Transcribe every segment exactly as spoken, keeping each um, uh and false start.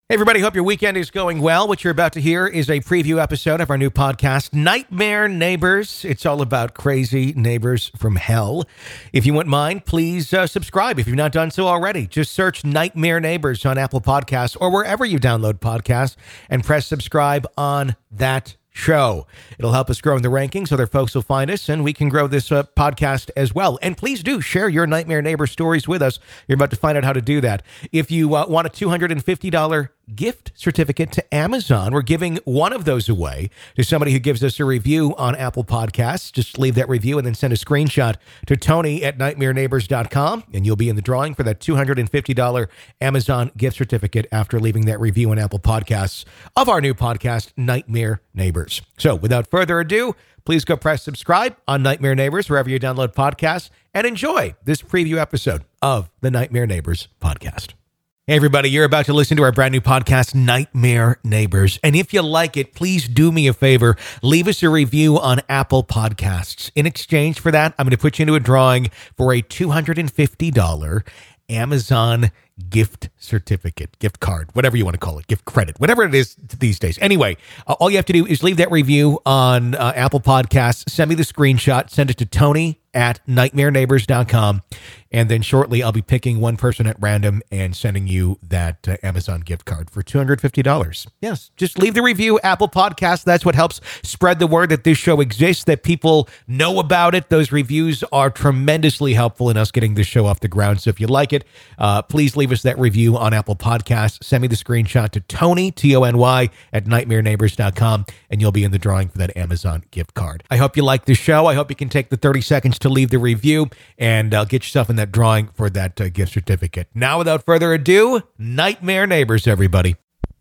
Hey, everybody, hope your weekend is going well. What you're about to hear is a preview episode of our new podcast, Nightmare Neighbors. It's all about crazy neighbors from hell. If you wouldn't mind, please uh, subscribe if you've not done so already. Just search Nightmare Neighbors on Apple Podcasts or wherever you download podcasts and press subscribe on that show. It'll help us grow in the rankings. Other folks will find us and we can grow this uh, podcast as well. And please do share your Nightmare Neighbor stories with us. You're about to find out how to do that. If you uh, want a two hundred fifty dollars gift certificate to Amazon, we're giving one of those away to somebody who gives us a review on Apple Podcasts. Just leave that review and then send a screenshot to Tony at nightmare neighbors dot com and you'll be in the drawing for that two hundred fifty dollars Amazon gift certificate after leaving that review on Apple Podcasts of our new podcast, Nightmare Neighbors. So without further ado, please go press subscribe on Nightmare Neighbors wherever you download podcasts and enjoy this preview episode of the Nightmare Neighbors podcast. Hey, everybody, you're about to listen to our brand new podcast, Nightmare Neighbors. And if you like it, please do me a favor. Leave us a review on Apple Podcasts. In exchange for that, I'm going to put you into a drawing for a two hundred fifty dollars Amazon gift certificate, gift card, whatever you want to call it, gift credit, whatever it is these days. Anyway, uh, all you have to do is leave that review on uh, Apple Podcasts. Send me the screenshot. Send it to Tony at nightmare neighbors dot com. And then shortly, I'll be picking one person at random and sending you that uh, Amazon gift card for two hundred fifty dollars. Yes, just leave the review, Apple Podcasts. That's what helps spread the word that this show exists, that people know about it. Those reviews are tremendously helpful in us getting this show off the ground. So if you like it, uh, please leave us that review on Apple Podcasts. Send me the screenshot to Tony, T O N Y, at nightmare neighbors dot com, and you'll be in the drawing for that Amazon gift card. I hope you like the show. I hope you can take the thirty seconds to leave the review and uh, get yourself in that drawing for that uh, gift certificate. Now, without further ado, Nightmare Neighbors, everybody.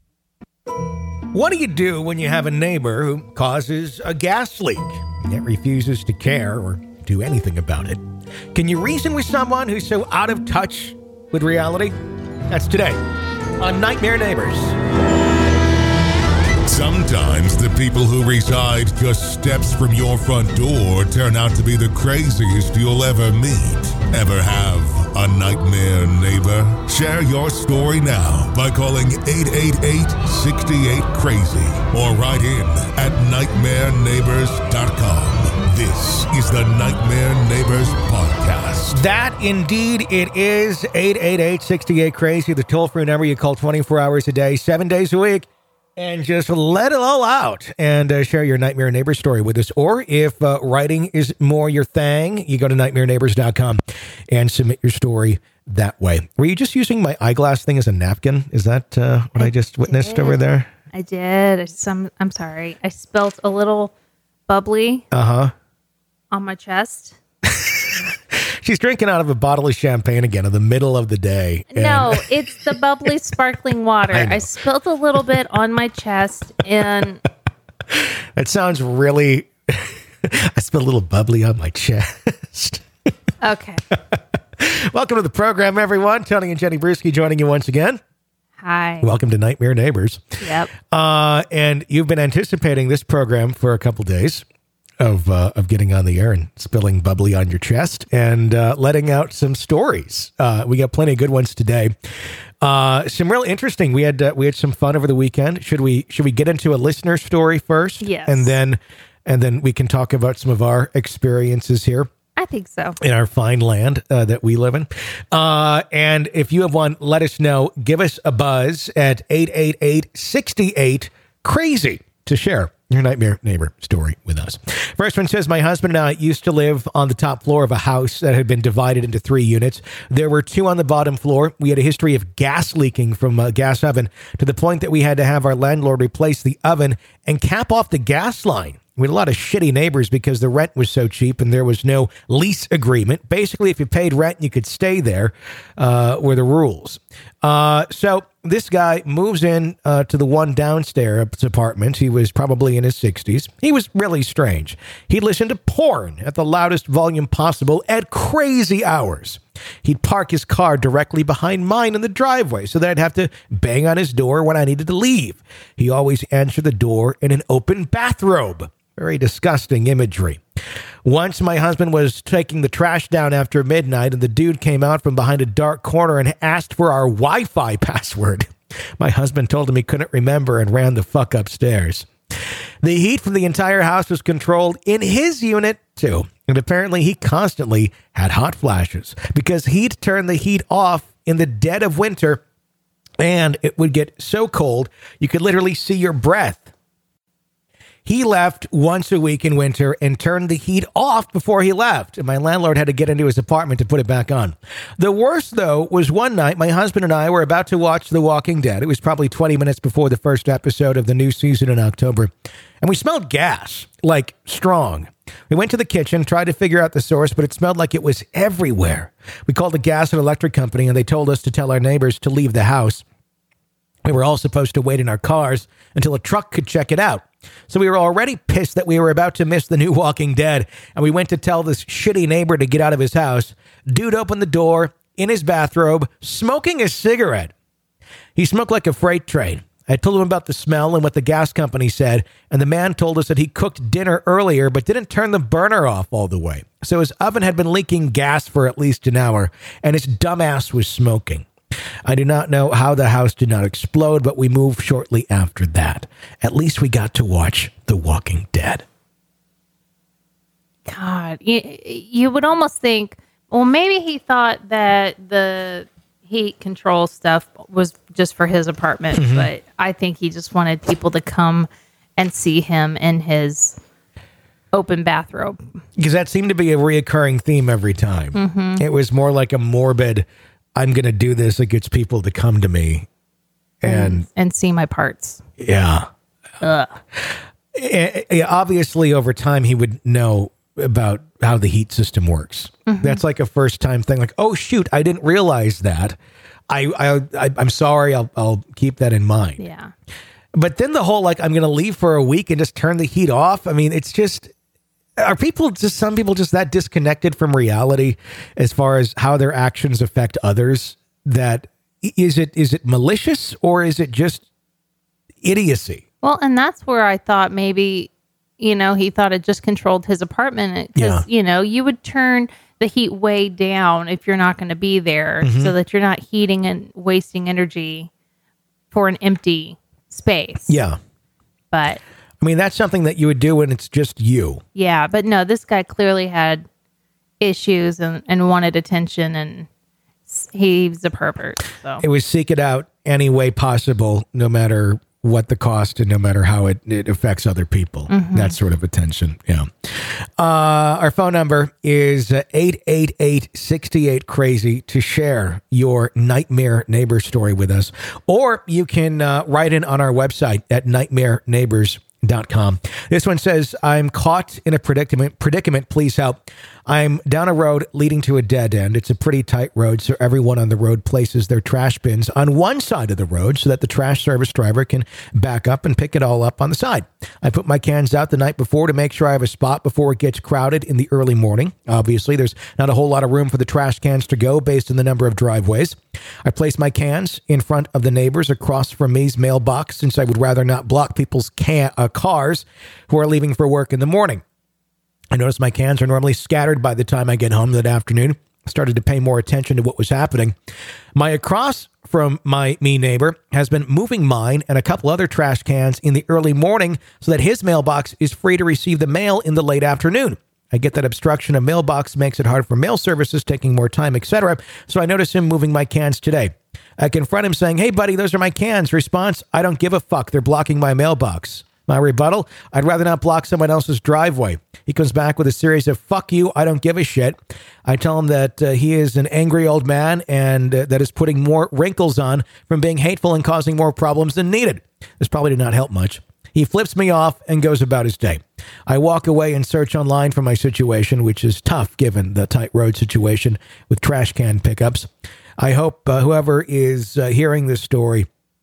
What do you do when you have a neighbor who causes a gas leak yet refuses to care or do anything about it? Can you reason with someone who's so out of touch with reality? That's today on Nightmare Neighbors. Sometimes the people who reside just steps from your front door turn out to be the craziest you'll ever meet. Ever have a nightmare neighbor? Share your story now by calling eight eight eight, six eight, crazy or write in at nightmare neighbors dot com. This is the Nightmare Neighbors Podcast. That indeed it is. eight eight eight, six eight, crazy, the toll-free number you call twenty-four hours a day, seven days a week. And just let it all out and uh, share your Nightmare Neighbor story with us. Or if uh, writing is more your thing, you go to nightmare neighbors dot com and submit your story that way. Were you just using my eyeglass thing as a napkin? Is that uh, what I, I just witnessed did. over there? I did. Some, I'm sorry. I spilt a little bubbly uh-huh. on my chest. She's drinking out of a bottle of champagne again in the middle of the day. And no, it's the bubbly sparkling water. I, I spilled a little bit on my chest and... That sounds really... I spilled a little bubbly on my chest. Okay. Welcome to the program, everyone. Tony and Jenny Brewski joining you once again. Hi. Welcome to Nightmare Neighbors. Yep. Uh, and you've been anticipating this program for a couple days. Of uh, of getting on the air and spilling bubbly on your chest and uh, letting out some stories. Uh, we got plenty of good ones today. Uh, some real interesting. We had uh, we had some fun over the weekend. Should we should we get into a listener story first? Yes. And then and then we can talk about some of our experiences here. I think so. In our fine land uh, that we live in. Uh, and if you have one, let us know. Give us a buzz at eight eight eight, six eight, crazy to share your Nightmare Neighbor story with us. First one says, my husband and I used to live on the top floor of a house that had been divided into three units. There were two on the bottom floor. We had a history of gas leaking from a gas oven to the point that we had to have our landlord replace the oven and cap off the gas line. We had a lot of shitty neighbors because the rent was so cheap and there was no lease agreement. Basically, if you paid rent, you could stay there, uh, were the rules. Uh, so this guy moves in uh, to the one downstairs apartment. He was probably in his sixties. He was really strange. He listened to porn at the loudest volume possible at crazy hours. He'd park his car directly behind mine in the driveway so that I'd have to bang on his door when I needed to leave. He always answered the door in an open bathrobe. Very disgusting imagery. Once my husband was taking the trash down after midnight and the dude came out from behind a dark corner and asked for our Wi-Fi password. My husband told him he couldn't remember and ran the fuck upstairs. The heat from the entire house was controlled in his unit, too. And apparently he constantly had hot flashes because he'd turn the heat off in the dead of winter and it would get so cold you could literally see your breath. He left once a week in winter and turned the heat off before he left. And my landlord had to get into his apartment to put it back on. The worst, though, was one night my husband and I were about to watch The Walking Dead. It was probably twenty minutes before the first episode of the new season in October. And we smelled gas, like strong. We went to the kitchen, tried to figure out the source, but it smelled like it was everywhere. We called the gas and electric company and they told us to tell our neighbors to leave the house. We were all supposed to wait in our cars until a truck could check it out. So we were already pissed that we were about to miss the new Walking Dead, and we went to tell this shitty neighbor to get out of his house. Dude opened the door in his bathrobe, smoking a cigarette. He smoked like a freight train. I told him about the smell and what the gas company said, and the man told us that he cooked dinner earlier but didn't turn the burner off all the way. So his oven had been leaking gas for at least an hour, and his dumbass was smoking. I do not know how the house did not explode, but we moved shortly after that. At least we got to watch The Walking Dead. God, you, you would almost think, well, maybe he thought that the heat control stuff was just for his apartment, mm-hmm. but I think he just wanted people to come and see him in his open bathrobe. Because that seemed to be a reoccurring theme every time. Mm-hmm. It was more like a morbid, I'm going to do this. It gets people to come to me and and, and see my parts. Yeah. Ugh. It, obviously, over time, he would know about how the heat system works. Mm-hmm. That's like a first time thing. Like, oh, shoot, I didn't realize that. I, I, I, I'm sorry. I'll, I'll keep that in mind. Yeah. But then the whole, like, I'm going to leave for a week and just turn the heat off. I mean, it's just... Are people just, some people just that disconnected from reality as far as how their actions affect others? That is it, is it malicious or is it just idiocy? Well, and that's where I thought maybe, you know, he thought it just controlled his apartment. Because, yeah. you know, you would turn the heat way down if you're not going to be there mm-hmm. so that you're not heating and wasting energy for an empty space. Yeah. But... I mean, that's something that you would do when it's just you. Yeah, but no, this guy clearly had issues and, and wanted attention, and he's a pervert. So. It was seek it out any way possible, no matter what the cost and no matter how it, it affects other people. Mm-hmm. That sort of attention, yeah. Uh, our phone number is eight eight eight, six eight, crazy to share your nightmare neighbor story with us. Or you can uh, write in on our website at nightmare neighbors dot com. This one says, I'm caught in a predicament. Predicament, please help. I'm down a road leading to a dead end. It's a pretty tight road, so everyone on the road places their trash bins on one side of the road so that the trash service driver can back up and pick it all up on the side. I put my cans out the night before to make sure I have a spot before it gets crowded in the early morning. Obviously, there's not a whole lot of room for the trash cans to go based on the number of driveways. I place my cans in front of the neighbors across from me's mailbox since I would rather not block people's can- uh, cars who are leaving for work in the morning. I noticed my cans are normally scattered by the time I get home that afternoon. I started to pay more attention to what was happening. My across from my me neighbor has been moving mine and a couple other trash cans in the early morning so that his mailbox is free to receive the mail in the late afternoon. I get that obstruction of mailbox makes it hard for mail services, taking more time, et cetera. So I notice him moving my cans today. I confront him saying, hey, buddy, those are my cans. Response, I don't give a fuck. They're blocking my mailbox. My rebuttal, I'd rather not block someone else's driveway. He comes back with a series of fuck you, I don't give a shit. I tell him that uh, he is an angry old man and uh, that is putting more wrinkles on from being hateful and causing more problems than needed. This probably did not help much. He flips me off and goes about his day. I walk away and search online for my situation, which is tough given the tight road situation with trash can pickups. I hope uh, whoever is uh, hearing this story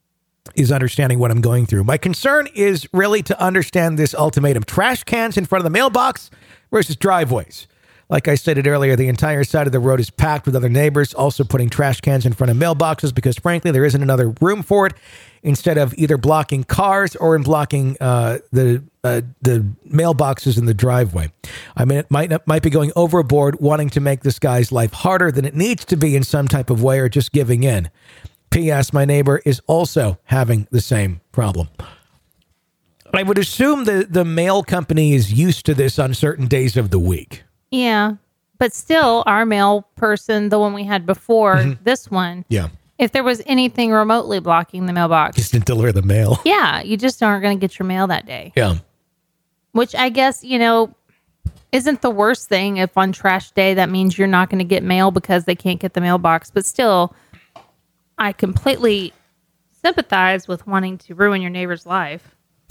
is understanding what I'm going through. My concern is really to understand this ultimatum. Trash cans in front of the mailbox versus driveways. Like I stated earlier, the entire side of the road is packed with other neighbors also putting trash cans in front of mailboxes because, frankly, there isn't another room for it. Instead of either blocking cars or in blocking uh, the uh, the mailboxes in the driveway. I mean, it might might be going overboard, wanting to make this guy's life harder than it needs to be in some type of way, or just giving in. P S. My neighbor is also having the same problem. I would assume the, the mail company is used to this on certain days of the week. Yeah. But still, our mail person, the one we had before, mm-hmm. this one, yeah. if there was anything remotely blocking the mailbox. Just didn't deliver the mail. Yeah. You just aren't going to get your mail that day. Yeah. Which I guess, you know, isn't the worst thing if on trash day that means you're not going to get mail because they can't get the mailbox. But still, I completely sympathize with wanting to ruin your neighbor's life.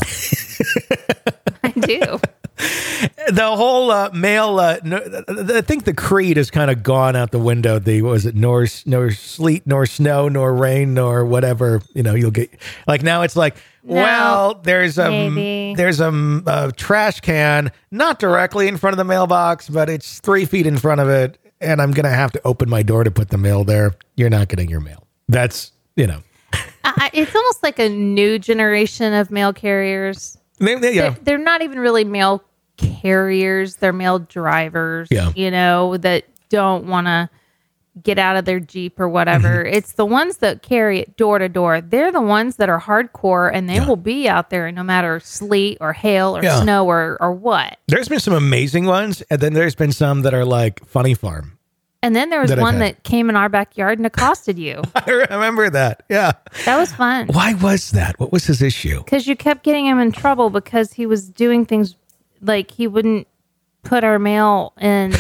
I do. The whole uh, mail, uh, no, I think the creed has kind of gone out the window. The, what was it, nor, nor sleet, nor snow, nor rain, nor whatever, you know, you'll get, like now it's like, no, well, there's a, maybe. there's a, a trash can, not directly in front of the mailbox, but it's three feet in front of it. And I'm going to have to open my door to put the mail there. You're not getting your mail. That's, you know. I, it's almost like a new generation of mail carriers. They, they, yeah. they're, they're not even really mail carriers. They're mail drivers, yeah. you know, that don't want to get out of their Jeep or whatever. Mm-hmm. It's the ones that carry it door to door. They're the ones that are hardcore, and they yeah. will be out there no matter sleet or hail or yeah. snow or, or what. There's been some amazing ones, and then there's been some that are like Funny Farm. And then there was that one that came in our backyard and accosted you. I remember that. Yeah. That was fun. Why was that? What was his issue? Because you kept getting him in trouble because he was doing things like he wouldn't put our mail in.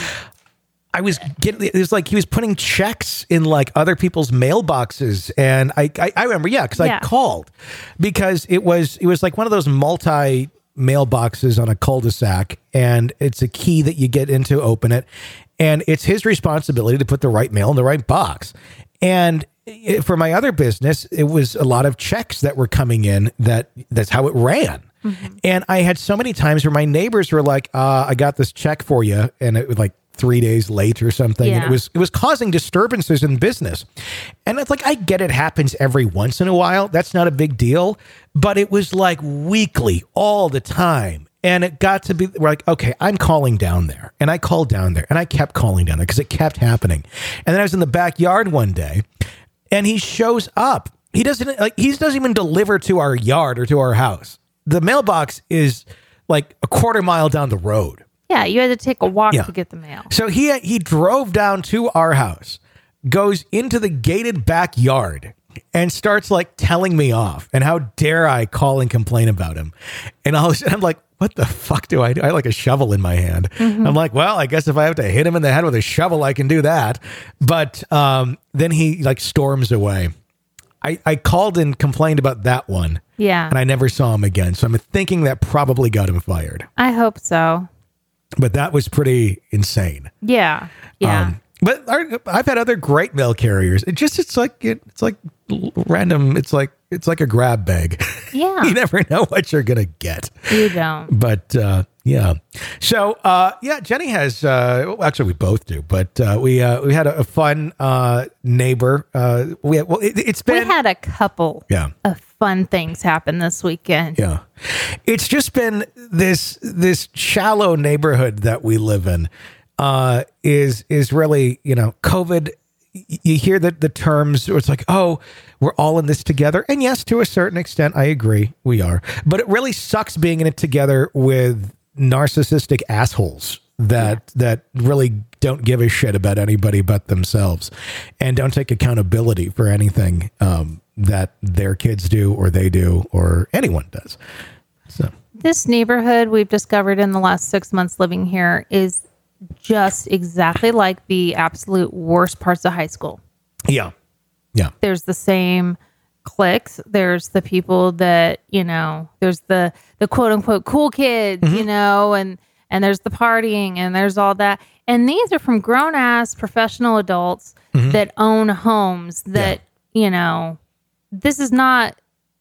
I was getting, it was like he was putting checks in like other people's mailboxes. And I, I, I remember, yeah, because yeah. I called because it was, it was like one of those multi mailboxes on a cul-de-sac, and it's a key that you get in to open it. And it's his responsibility to put the right mail in the right box. And it, for my other business, it was a lot of checks that were coming in that that's how it ran. Mm-hmm. And I had so many times where my neighbors were like, uh, I got this check for you. And it was like three days late or something. Yeah. And it was, it was causing disturbances in business. And it's like, I get it happens every once in a while. That's not a big deal. But it was like weekly, all the time. And it got to be, we're like, okay, I'm calling down there. And I called down there. And I kept calling down there because it kept happening. And then I was in the backyard one day, and he shows up. He doesn't, like, he doesn't even deliver to our yard or to our house. The mailbox is like a quarter mile down the road. Yeah, you had to take a walk yeah. to get the mail. So he he drove down to our house, goes into the gated backyard, and starts like telling me off. And how dare I call and complain about him? And I was, I'm like, what the fuck do I do? I have like a shovel in my hand. Mm-hmm. I'm like, well, I guess if I have to hit him in the head with a shovel, I can do that. But um, then he like storms away. I, I called and complained about that one. Yeah. And I never saw him again. So I'm thinking that probably got him fired. I hope so. But that was pretty insane. Yeah. Yeah. Um, but our, I've had other great mail carriers. It just, it's like, it, it's like random. It's like, it's like a grab bag. Yeah. You never know what you're going to get. You don't. But, uh, yeah. So, uh, yeah, Jenny has, uh, well, actually we both do, but, uh, we, uh, we had a, a fun, uh, neighbor. Uh, we had, well, it, it's been, we had a couple yeah. of fun things happen this weekend. Yeah. It's just been this, this shallow neighborhood that we live in, uh, is, is really, you know, COVID. You hear the, the terms, or it's like, oh, we're all in this together. And yes, to a certain extent, I agree, we are. But it really sucks being in it together with narcissistic assholes that yeah. that really don't give a shit about anybody but themselves, and don't take accountability for anything um, that their kids do or they do or anyone does. So this neighborhood we've discovered in the last six months living here is just exactly like the absolute worst parts of high school. Yeah. Yeah. There's the same cliques. There's the people that, you know, there's the, the quote unquote cool kids, mm-hmm. you know, and, and there's the partying and there's all that. And these are from grown ass professional adults mm-hmm. that own homes that, yeah. you know, this is not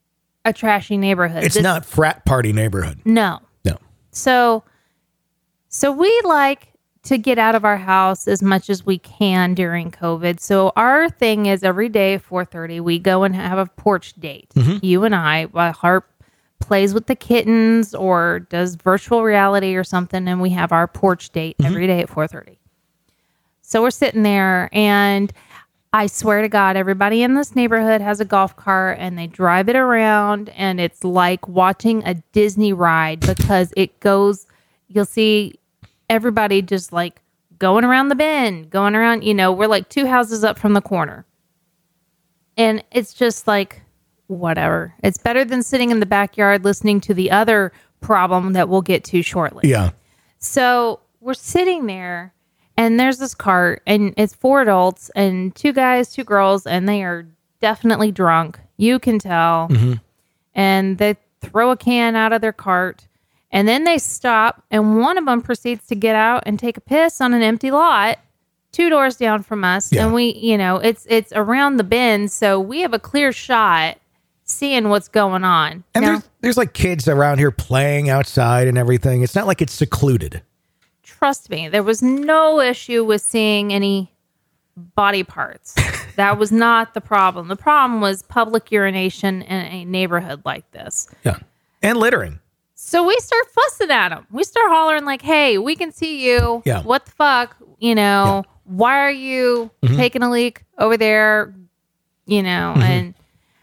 a trashy neighborhood. It's this, not frat party neighborhood. No. No. So, so we like to get out of our house as much as we can during COVID. So our thing is every day at four thirty, we go and have a porch date. Mm-hmm. You and I, while Harp plays with the kittens or does virtual reality or something, and we have our porch date mm-hmm. every day at four thirty. So we're sitting there, and I swear to God, everybody in this neighborhood has a golf cart and they drive it around, and it's like watching a Disney ride because it goes, you'll see everybody just like going around the bend, going around, you know, we're like two houses up from the corner. And it's just like, whatever. It's better than sitting in the backyard listening to the other problem that we'll get to shortly. Yeah. So we're sitting there. And there's this cart, and it's four adults and two guys, two girls, and they are definitely drunk. You can tell. Mm-hmm. And they throw a can out of their cart, and then they stop, and one of them proceeds to get out and take a piss on an empty lot two doors down from us. Yeah. And we, you know, it's it's around the bend, so we have a clear shot seeing what's going on. And now, there's, there's like kids around here playing outside and everything. It's not like it's secluded. Trust me, there was no issue with seeing any body parts. That was not the problem. The problem was public urination in a neighborhood like this. Yeah. And littering. So we start fussing at them. We start hollering like, hey, we can see you. Yeah. What the fuck? You know, yeah. Why are you mm-hmm. taking a leak over there? You know, mm-hmm. and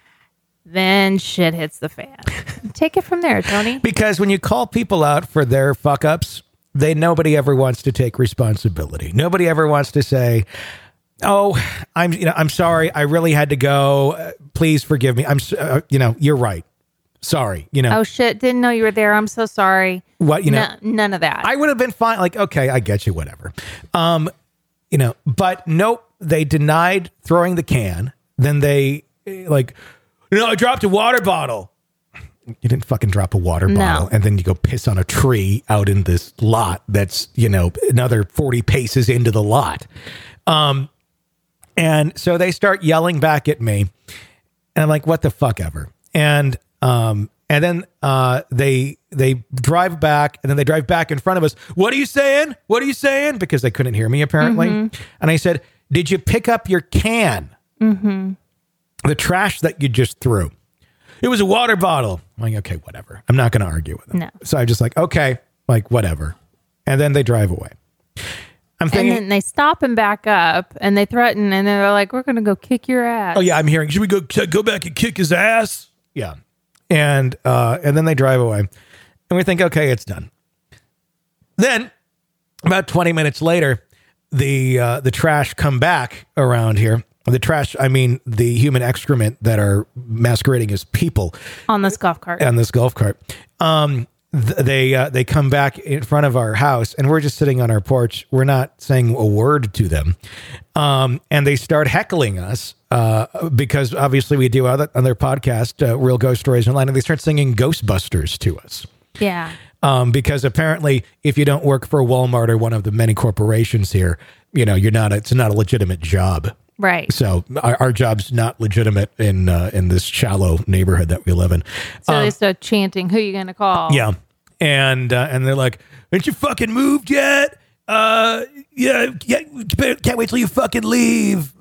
then shit hits the fan. Take it from there, Tony. Because when you call people out for their fuck ups, They nobody ever wants to take responsibility. Nobody ever wants to say, "Oh, I'm you know I'm sorry. I really had to go. Uh, please forgive me. I'm uh, you know you're right. Sorry. You know. Oh shit! Didn't know you were there. I'm so sorry. What you know? No, none of that. I would have been fine. Like okay, I get you. Whatever. Um, you know. But nope. They denied throwing the can. Then they like, you know, I dropped a water bottle. You didn't fucking drop a water bottle, no. And then you go piss on a tree out in this lot that's, you know, another forty paces into the lot. Um, and so they start yelling back at me, and I'm like, what the fuck ever. And, um, and then, uh, they, they drive back, and then they drive back in front of us. What are you saying? What are you saying? Because they couldn't hear me apparently. Mm-hmm. And I said, did you pick up your can? Mm-hmm. The trash that you just threw. It was a water bottle. I'm like, okay, whatever. I'm not going to argue with them. No. So I'm just like, okay, like whatever. And then they drive away. I'm thinking. And then they stop and back up, and they threaten, and they're like, we're going to go kick your ass. Oh yeah, I'm hearing, should we go go back and kick his ass? Yeah. And uh, and then they drive away. And we think, okay, it's done. Then about twenty minutes later, the uh, the trash come back around here. The trash, I mean, the human excrement that are masquerading as people on this golf cart. On this golf cart, um, th- they uh, they come back in front of our house, and we're just sitting on our porch. We're not saying a word to them, um, and they start heckling us uh, because obviously we do other on their podcast, uh, Real Ghost Stories Online, and they start singing Ghostbusters to us. Yeah. Um, because apparently, if you don't work for Walmart or one of the many corporations here, you know you're not. It's not a legitimate job. Right. So our, our job's not legitimate in uh, in this shallow neighborhood that we live in. So um, they start chanting, who are you going to call? Yeah. And uh, and they're like, ain't you fucking moved yet? Uh, yeah, yeah, can't wait till you fucking leave.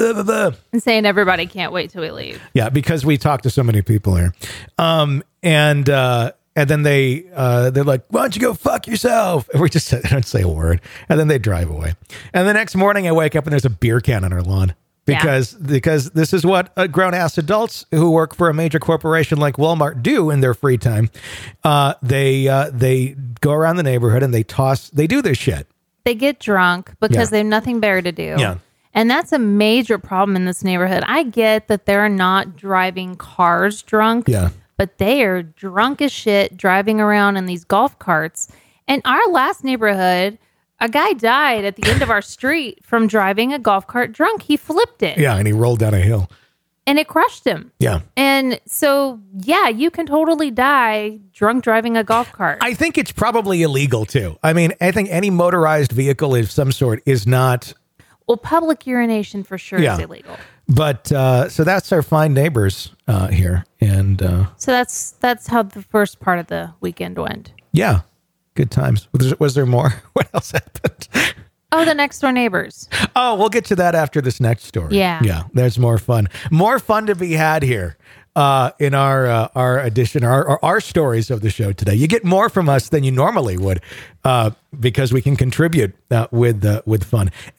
And saying everybody can't wait till we leave. Yeah, because we talk to so many people here. Um, and uh, and then they uh, they're like, why don't you go fuck yourself? And we just they don't say a word. And then they drive away. And the next morning I wake up and there's a beer can on our lawn. Because yeah. because this is what uh, grown-ass adults who work for a major corporation like Walmart do in their free time. Uh, they uh, they go around the neighborhood and they toss, they do this shit. They get drunk because yeah. they have nothing better to do. Yeah. And that's a major problem in this neighborhood. I get that they're not driving cars drunk, yeah. but they are drunk as shit driving around in these golf carts. And our last neighborhood, a guy died at the end of our street from driving a golf cart drunk. He flipped it. Yeah, and he rolled down a hill. And it crushed him. Yeah. And so, yeah, you can totally die drunk driving a golf cart. I think it's probably illegal, too. I mean, I think any motorized vehicle of some sort is not... Well, public urination for sure yeah. is illegal. But, uh, so that's our fine neighbors uh, here. And uh, so that's that's how the first part of the weekend went. Yeah. Good times. Was there, was there more? What else happened? Oh, the next door neighbors. Oh, we'll get to that after this next story. Yeah. Yeah. There's more fun. More fun to be had here uh, in our uh, our edition, our, our our stories of the show today. You get more from us than you normally would uh, because we can contribute uh, with uh, with fun. And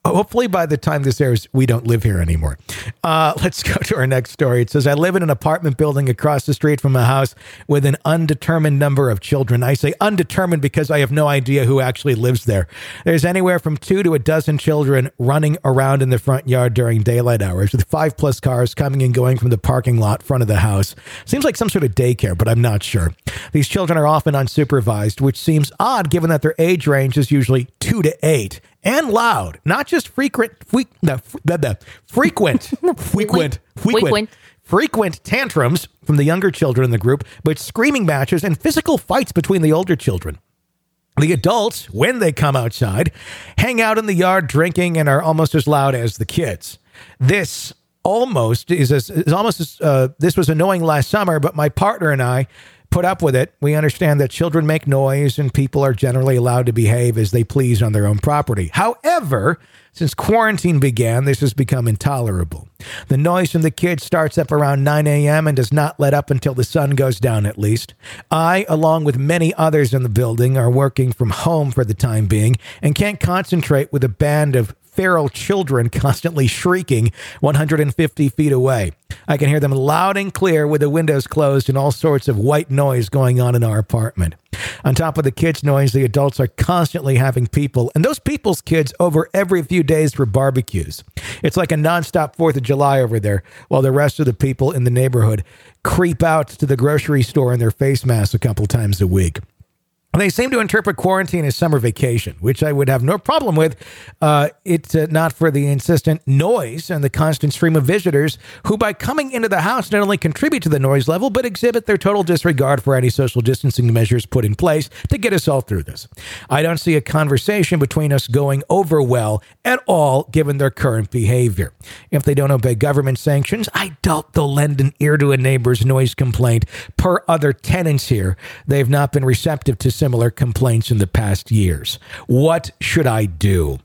hopefully by the time this airs, we don't live here anymore. Uh, let's go to our next story. It says, I live in an apartment building across the street from a house with an undetermined number of children. I say undetermined because I have no idea who actually lives there. There's anywhere from two to a dozen children running around in the front yard during daylight hours with five plus cars coming and going from the parking lot front of the house. Seems like some sort of daycare, but I'm not sure. These children are often unsupervised, which seems odd given that their age range is usually two to eight. And loud, not just frequent, fre- no, the, the frequent, frequent, frequent, frequent tantrums from the younger children in the group, but screaming matches and physical fights between the older children. The adults, when they come outside, hang out in the yard drinking and are almost as loud as the kids. This almost is, as, is almost as, uh, this was annoying last summer, but my partner and I put up with it. We understand that children make noise and people are generally allowed to behave as they please on their own property. However, since quarantine began, this has become intolerable. The noise from the kids starts up around nine a.m. and does not let up until the sun goes down, at least. I, along with many others in the building, are working from home for the time being and can't concentrate with a band of feral children constantly shrieking one hundred fifty feet away. I can hear them loud and clear with the windows closed and all sorts of white noise going on in our apartment. On top of the kids' noise, the adults are constantly having people, and those people's kids, over every few days for barbecues. It's like a nonstop fourth of July over there, while the rest of the people in the neighborhood creep out to the grocery store in their face masks a couple times a week. They seem to interpret quarantine as summer vacation, which I would have no problem with. Uh, it's uh, not for the insistent noise and the constant stream of visitors who, by coming into the house, not only contribute to the noise level, but exhibit their total disregard for any social distancing measures put in place to get us all through this. I don't see a conversation between us going over well at all, given their current behavior. If they don't obey government sanctions, I doubt they'll lend an ear to a neighbor's noise complaint. Per other tenants here, they've not been receptive to similar complaints in the past years. What should I do?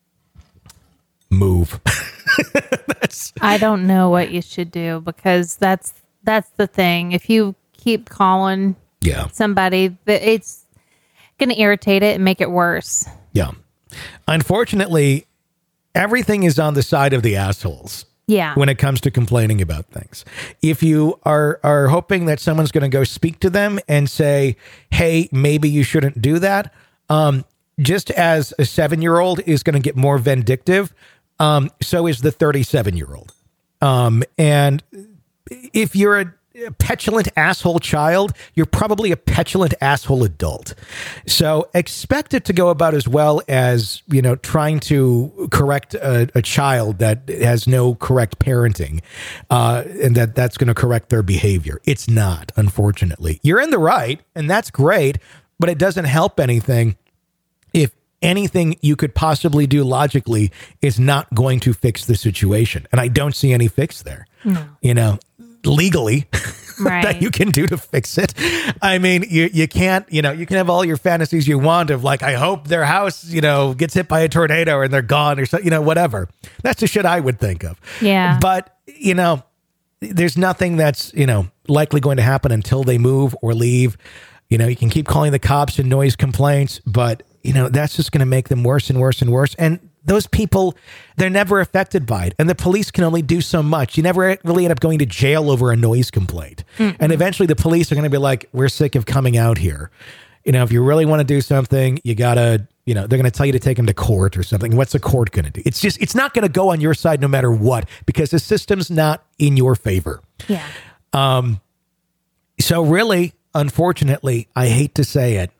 Move. That's... I don't know what you should do, because that's that's the thing. If you keep calling yeah. somebody, it's going to irritate it and make it worse. Yeah. Unfortunately, everything is on the side of the assholes. Yeah. When it comes to complaining about things. If you are are hoping that someone's going to go speak to them and say, hey, maybe you shouldn't do that. Um, just as a seven-year-old is going to get more vindictive, um, so is the thirty-seven-year-old. Um, and if you're a petulant asshole child, you're probably a petulant asshole adult. So expect it to go about as well as, you know, trying to correct a, a child that has no correct parenting, uh, and that that's going to correct their behavior. It's not, unfortunately. You're in the right, and that's great, but it doesn't help anything if anything you could possibly do logically is not going to fix the situation. And I don't see any fix there. No. You know, legally right. that you can do to fix it. I mean, you you can't, you know, you can have all your fantasies you want of like, I hope their house, you know, gets hit by a tornado and they're gone or so, you know, whatever. That's the shit I would think of. Yeah. But, you know, there's nothing that's, you know, likely going to happen until they move or leave. You know, you can keep calling the cops and noise complaints, but, you know, that's just going to make them worse and worse and worse. And those people, they're never affected by it. And the police can only do so much. You never really end up going to jail over a noise complaint. Mm-hmm. And eventually the police are going to be like, we're sick of coming out here. You know, if you really want to do something, you got to, you know, they're going to tell you to take them to court or something. What's a court going to do? It's just, it's not going to go on your side no matter what, because the system's not in your favor. Yeah. Um. So really, unfortunately, I hate to say it,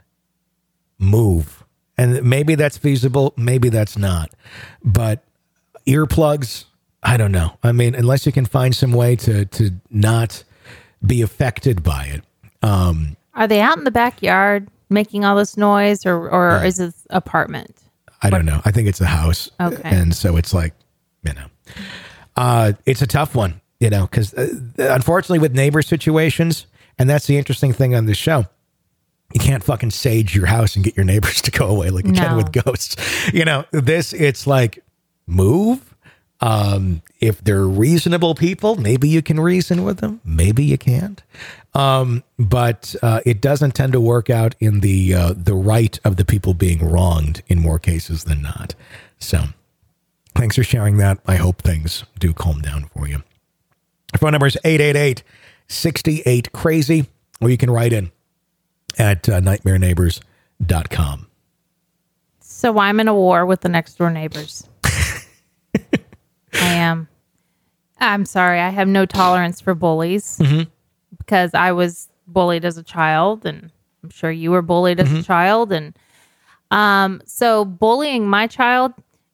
move. And maybe that's feasible, maybe that's not. But earplugs, I don't know. I mean, unless you can find some way to to not be affected by it. Um, Are they out in the backyard making all this noise, or, or yeah. is it an apartment? I don't know. I think it's a house. Okay. And so it's like, you know, uh, it's a tough one, you know, because uh, unfortunately with neighbor situations, and that's the interesting thing on this show, you can't fucking sage your house and get your neighbors to go away like you no. can with ghosts. You know, this, it's like, move. Um, if they're reasonable people, maybe you can reason with them. Maybe you can't. Um, but uh, it doesn't tend to work out in the uh, the right of the people being wronged in more cases than not. So Thanks for sharing that. I hope things do calm down for you. Our phone number is eight eight eight, six eight, crazy, or you can write in at uh, nightmare neighbors dot com. So I'm in a war with the next door neighbors. I am. I'm sorry. I have no tolerance for bullies mm-hmm. because I was bullied as a child, and I'm sure you were bullied as mm-hmm. a child. And um, so bullying my child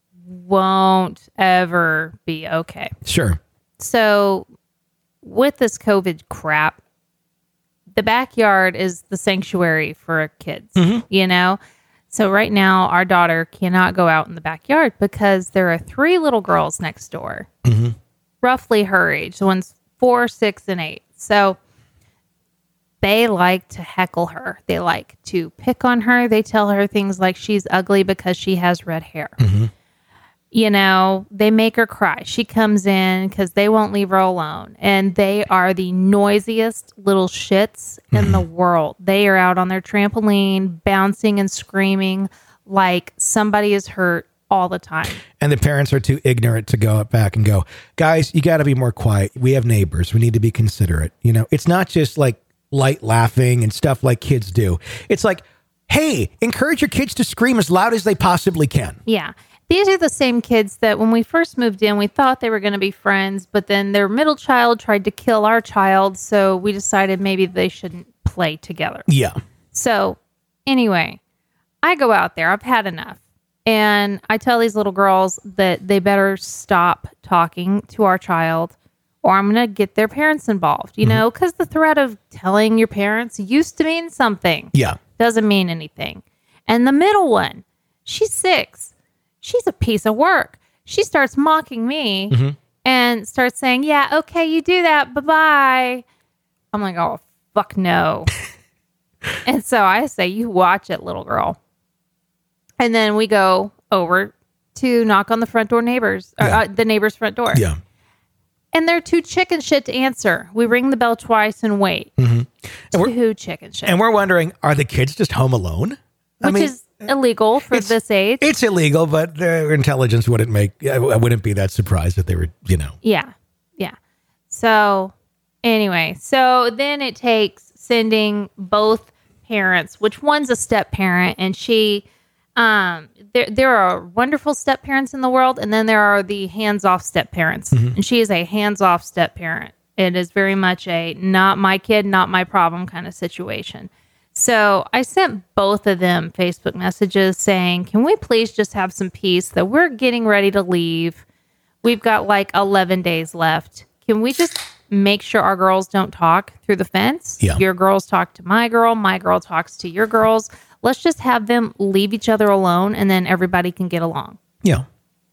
won't ever be okay. Sure. So with this COVID crap, the backyard is the sanctuary for kids, mm-hmm. you know? So right now, our daughter cannot go out in the backyard because there are three little girls next door, mm-hmm. roughly her age. The one's four, six, and eight. So they like to heckle her. They like to pick on her. They tell her things like she's ugly because she has red hair. Mm-hmm. You know, they make her cry. She comes in because they won't leave her alone. And they are the noisiest little shits in mm-hmm. the world. They are out on their trampoline, bouncing and screaming like somebody is hurt all the time. And the parents are too ignorant to go back and go, guys, you got to be more quiet. We have neighbors. We need to be considerate. You know, it's not just like light laughing and stuff like kids do. It's like, hey, encourage your kids to scream as loud as they possibly can. Yeah. These are the same kids that when we first moved in, we thought they were going to be friends, but then their middle child tried to kill our child, so we decided maybe they shouldn't play together. Yeah. So anyway, I go out there. I've had enough. And I tell these little girls that they better stop talking to our child or I'm going to get their parents involved, you mm-hmm. know, because the threat of telling your parents used to mean something. Yeah. Doesn't mean anything. And the middle one, she's six. She's a piece of work. She starts mocking me mm-hmm. and starts saying, yeah, okay, you do that. Bye-bye. I'm like, oh, fuck no. And so I say, you watch it, little girl. And then we go over to knock on the front door neighbors, or, yeah. uh, the neighbor's front door. Yeah. And they're too chicken shit to answer. We ring the bell twice and wait. Mm-hmm. And too chicken shit. And we're wondering, are the kids just home alone? Which I mean, is illegal for this age. It's illegal, but their intelligence wouldn't make, I wouldn't be that surprised if they were, you know. Yeah. Yeah. So anyway, so then it takes sending both parents, which one's a step parent, and she, um, there, there are wonderful step parents in the world, and then there are the hands-off step parents, mm-hmm. and she is a hands-off step parent. It is very much a not my kid, not my problem kind of situation. So I sent both of them Facebook messages saying, can we please just have some peace that we're getting ready to leave? We've got like eleven days left. Can we just make sure our girls don't talk through the fence? Yeah. Your girls talk to my girl. My girl talks to your girls. Let's just have them leave each other alone and then everybody can get along. Yeah.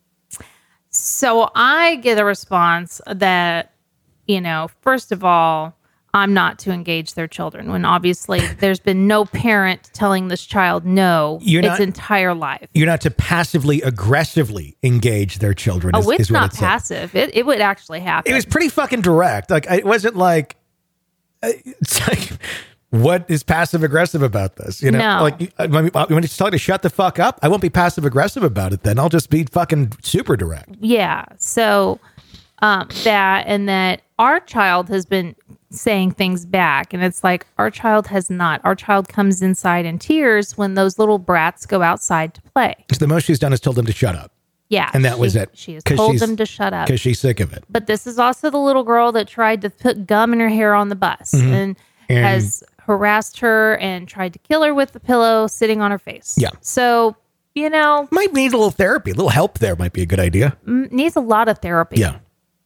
So I get a response that, you know, first of all, I'm not to engage their children when obviously there's been no parent telling this child no you're its not, entire life. You're not to passively aggressively engage their children. Oh, is, it's is what not it passive. It, it would actually happen. It was pretty fucking direct. Like, it wasn't like, it's like, what is passive aggressive about this? You know, no. like when it's telling to shut the fuck up, I won't be passive aggressive about it. Then I'll just be fucking super direct. Yeah. So um, that, and that our child has been saying things back, and it's like our child has not. Our child comes inside in tears when those little brats go outside to play. So the most she's done is told them to shut up. Yeah. And that she, was it. She has told them to shut up. Because she's sick of it. But this is also the little girl that tried to put gum in her hair on the bus mm-hmm. and, and has harassed her and tried to kill her with the pillow sitting on her face. Yeah. So, you know. Might need a little therapy. A little help there might be a good idea. Needs a lot of therapy. Yeah.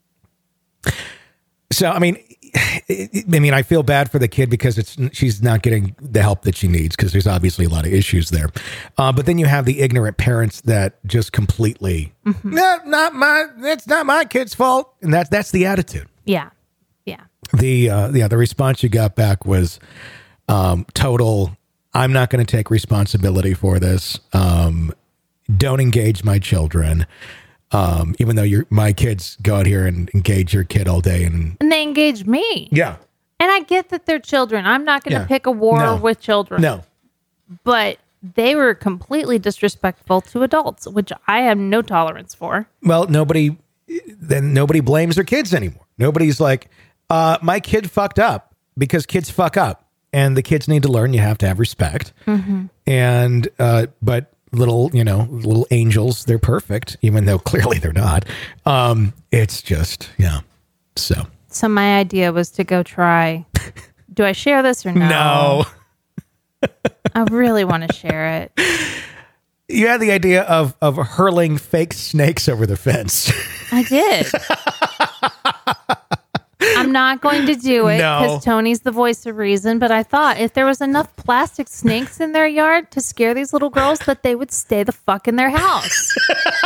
So, I mean, I mean, I feel bad for the kid because it's she's not getting the help that she needs because there's obviously a lot of issues there. Uh, but then you have the ignorant parents that just completely, mm-hmm. no, not my, that's not my kid's fault. And that's, that's the attitude. Yeah. Yeah. The, uh, yeah, the response you got back was um, total, I'm not going to take responsibility for this. Um, don't engage my children. Um, even though you're, my kids go out here and engage your kid all day. And, and they engage me. Yeah. And I get that they're children. I'm not going to yeah. pick a war no. with children. No. But they were completely disrespectful to adults, which I have no tolerance for. Well, nobody, then nobody blames their kids anymore. Nobody's like, uh, my kid fucked up, because kids fuck up, and the kids need to learn you have to have respect. Mm-hmm. And, uh, but little, you know, little angels, they're perfect, even though clearly they're not. Um, it's just, yeah. So. So my idea was to go try. Do I share this or no? No. I really want to share it. You had the idea of of hurling fake snakes over the fence. I did. I'm not going to do it because No. Tony's the voice of reason, but I thought if there was enough plastic snakes in their yard to scare these little girls, that they would stay the fuck in their house.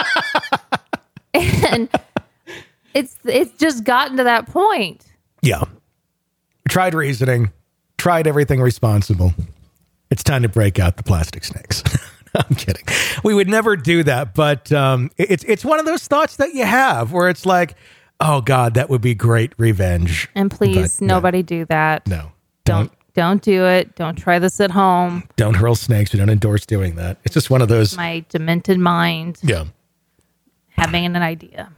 And it's it's just gotten to that point. Yeah. Tried reasoning, tried everything responsible. It's time to break out the plastic snakes. I'm kidding. We would never do that, but um, it's it's one of those thoughts that you have where it's like, oh God, that would be great revenge. And please, But no. nobody do that. No, Don't don't do it. Don't try this at home. don't hurl snakes. We don't endorse doing that. It's just one of those. My demented mind Yeah. having an idea.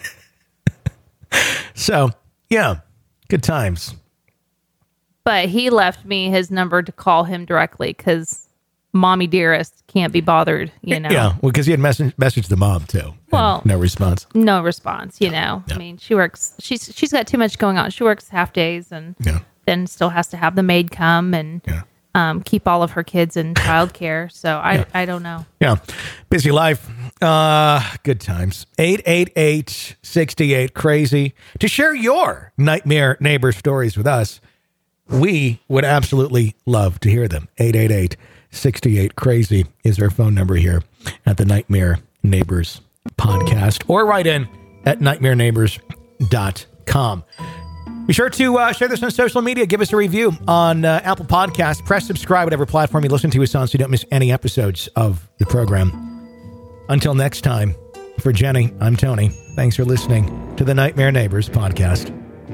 So yeah, good times. But he left me his number to call him directly because mommy dearest can't be bothered, you know. Yeah, well, because he had messaged messaged the mom too. and Well- no response. No response, you know. Yeah. I mean, she works. She's she's got too much going on. She works half days and Yeah. then still has to have the maid come and Yeah. um, keep all of her kids in childcare. So I Yeah. I don't know. Yeah. Busy life. Uh, good times. eight eight eight, six eight, crazy. To share your nightmare neighbor stories with us, we would absolutely love to hear them. eight eight eight, six eight, crazy is our phone number here at the Nightmare Neighbors podcast, or write in at nightmare neighbors dot com. Be sure to uh, share this on social media. Give us a review on uh, Apple Podcasts. Press subscribe, whatever platform you listen to us on, so you don't miss any episodes of the program. Until next time, for Jenny, I'm Tony. Thanks for listening to the Nightmare Neighbors podcast.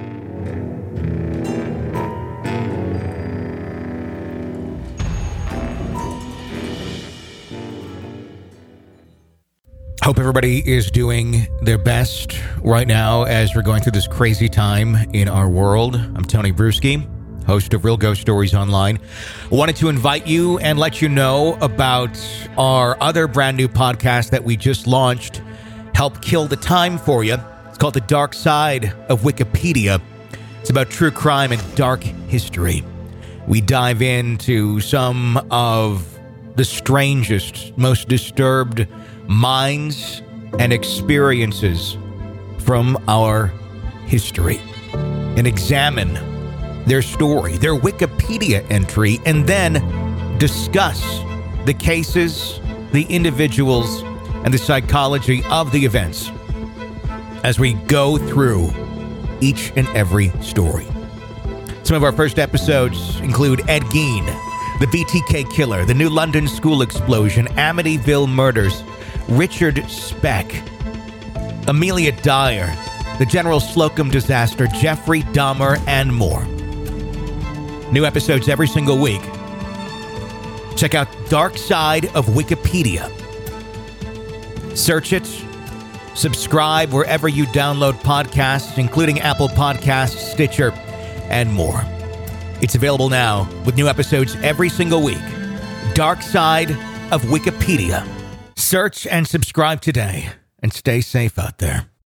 Hope everybody is doing their best right now as we're going through this crazy time in our world. I'm Tony Bruschi, host of Real Ghost Stories Online. I wanted to invite you and let you know about our other brand new podcast that we just launched, Help Kill the Time for You. It's called The Dark Side of Wikipedia. It's about true crime and dark history. We dive into some of the strangest, most disturbed minds and experiences from our history and examine their story, their Wikipedia entry, and then discuss the cases, the individuals, and the psychology of the events as we go through each and every story. Some of our first episodes include Ed Gein, the B T K killer, the New London school explosion, Amityville murders, Richard Speck, Amelia Dyer, the General Slocum disaster, Jeffrey Dahmer, and more. New episodes every single week. Check out Dark Side of Wikipedia. Search it. Subscribe wherever you download podcasts, including Apple Podcasts, Stitcher, and more. It's available now with new episodes every single week. Dark Side of Wikipedia. Search and subscribe today, and stay safe out there.